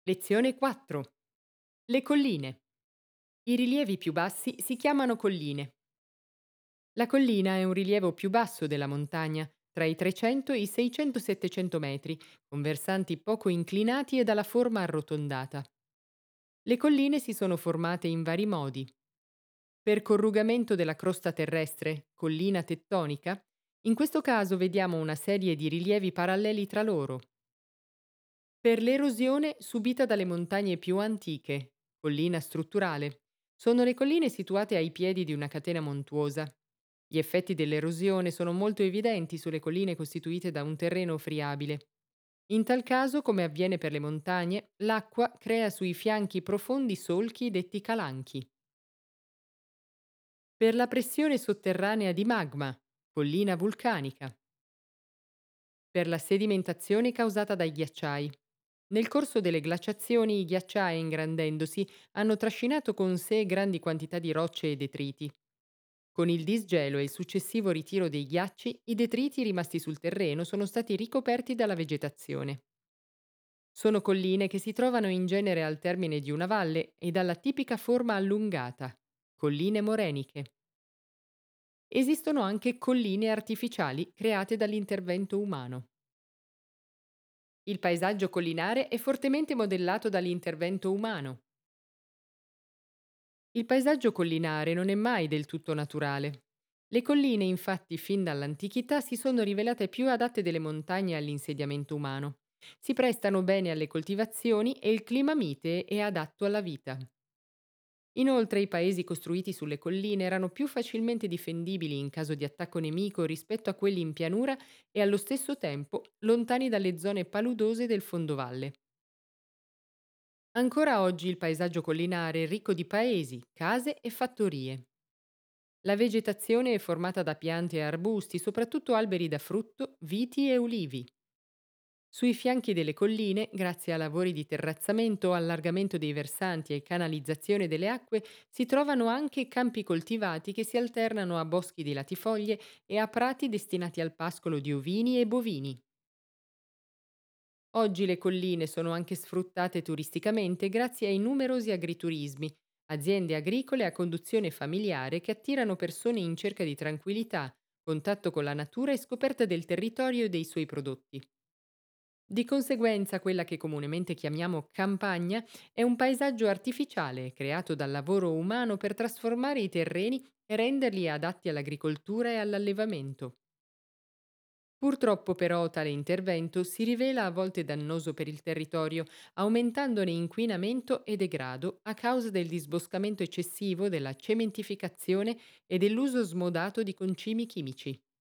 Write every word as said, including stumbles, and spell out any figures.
Lezione quattro. Le colline. I rilievi più bassi si chiamano colline. La collina è un rilievo più basso della montagna, tra i trecento e i seicento-settecento metri, con versanti poco inclinati e dalla forma arrotondata. Le colline si sono formate in vari modi. Per corrugamento della crosta terrestre, collina tettonica, in questo caso vediamo una serie di rilievi paralleli tra loro. Per l'erosione subita dalle montagne più antiche, collina strutturale. Sono le colline situate ai piedi di una catena montuosa. Gli effetti dell'erosione sono molto evidenti sulle colline costituite da un terreno friabile. In tal caso, come avviene per le montagne, l'acqua crea sui fianchi profondi solchi detti calanchi. Per la pressione sotterranea di magma, collina vulcanica. Per la sedimentazione causata dai ghiacciai. Nel corso delle glaciazioni i ghiacciai, ingrandendosi, hanno trascinato con sé grandi quantità di rocce e detriti. Con il disgelo e il successivo ritiro dei ghiacci, i detriti rimasti sul terreno sono stati ricoperti dalla vegetazione. Sono colline che si trovano in genere al termine di una valle e dalla tipica forma allungata, colline moreniche. Esistono anche colline artificiali create dall'intervento umano. Il paesaggio collinare è fortemente modellato dall'intervento umano. Il paesaggio collinare non è mai del tutto naturale. Le colline, infatti, fin dall'antichità si sono rivelate più adatte delle montagne all'insediamento umano. Si prestano bene alle coltivazioni e il clima mite è adatto alla vita. Inoltre, i paesi costruiti sulle colline erano più facilmente difendibili in caso di attacco nemico rispetto a quelli in pianura e allo stesso tempo lontani dalle zone paludose del fondovalle. Ancora oggi il paesaggio collinare è ricco di paesi, case e fattorie. La vegetazione è formata da piante e arbusti, soprattutto alberi da frutto, viti e ulivi. Sui fianchi delle colline, grazie a lavori di terrazzamento, allargamento dei versanti e canalizzazione delle acque, si trovano anche campi coltivati che si alternano a boschi di latifoglie e a prati destinati al pascolo di ovini e bovini. Oggi le colline sono anche sfruttate turisticamente grazie ai numerosi agriturismi, aziende agricole a conduzione familiare che attirano persone in cerca di tranquillità, contatto con la natura e scoperta del territorio e dei suoi prodotti. Di conseguenza, quella che comunemente chiamiamo campagna è un paesaggio artificiale creato dal lavoro umano per trasformare i terreni e renderli adatti all'agricoltura e all'allevamento. Purtroppo però tale intervento si rivela a volte dannoso per il territorio, aumentandone inquinamento e degrado a causa del disboscamento eccessivo, della cementificazione e dell'uso smodato di concimi chimici.